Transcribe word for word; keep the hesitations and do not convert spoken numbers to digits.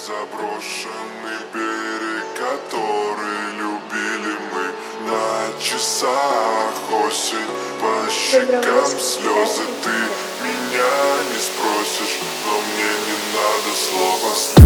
заброшенный берег, который любили мы. На часах осень, по щекам слезы. Ты меня не спросишь, но мне не надо слов.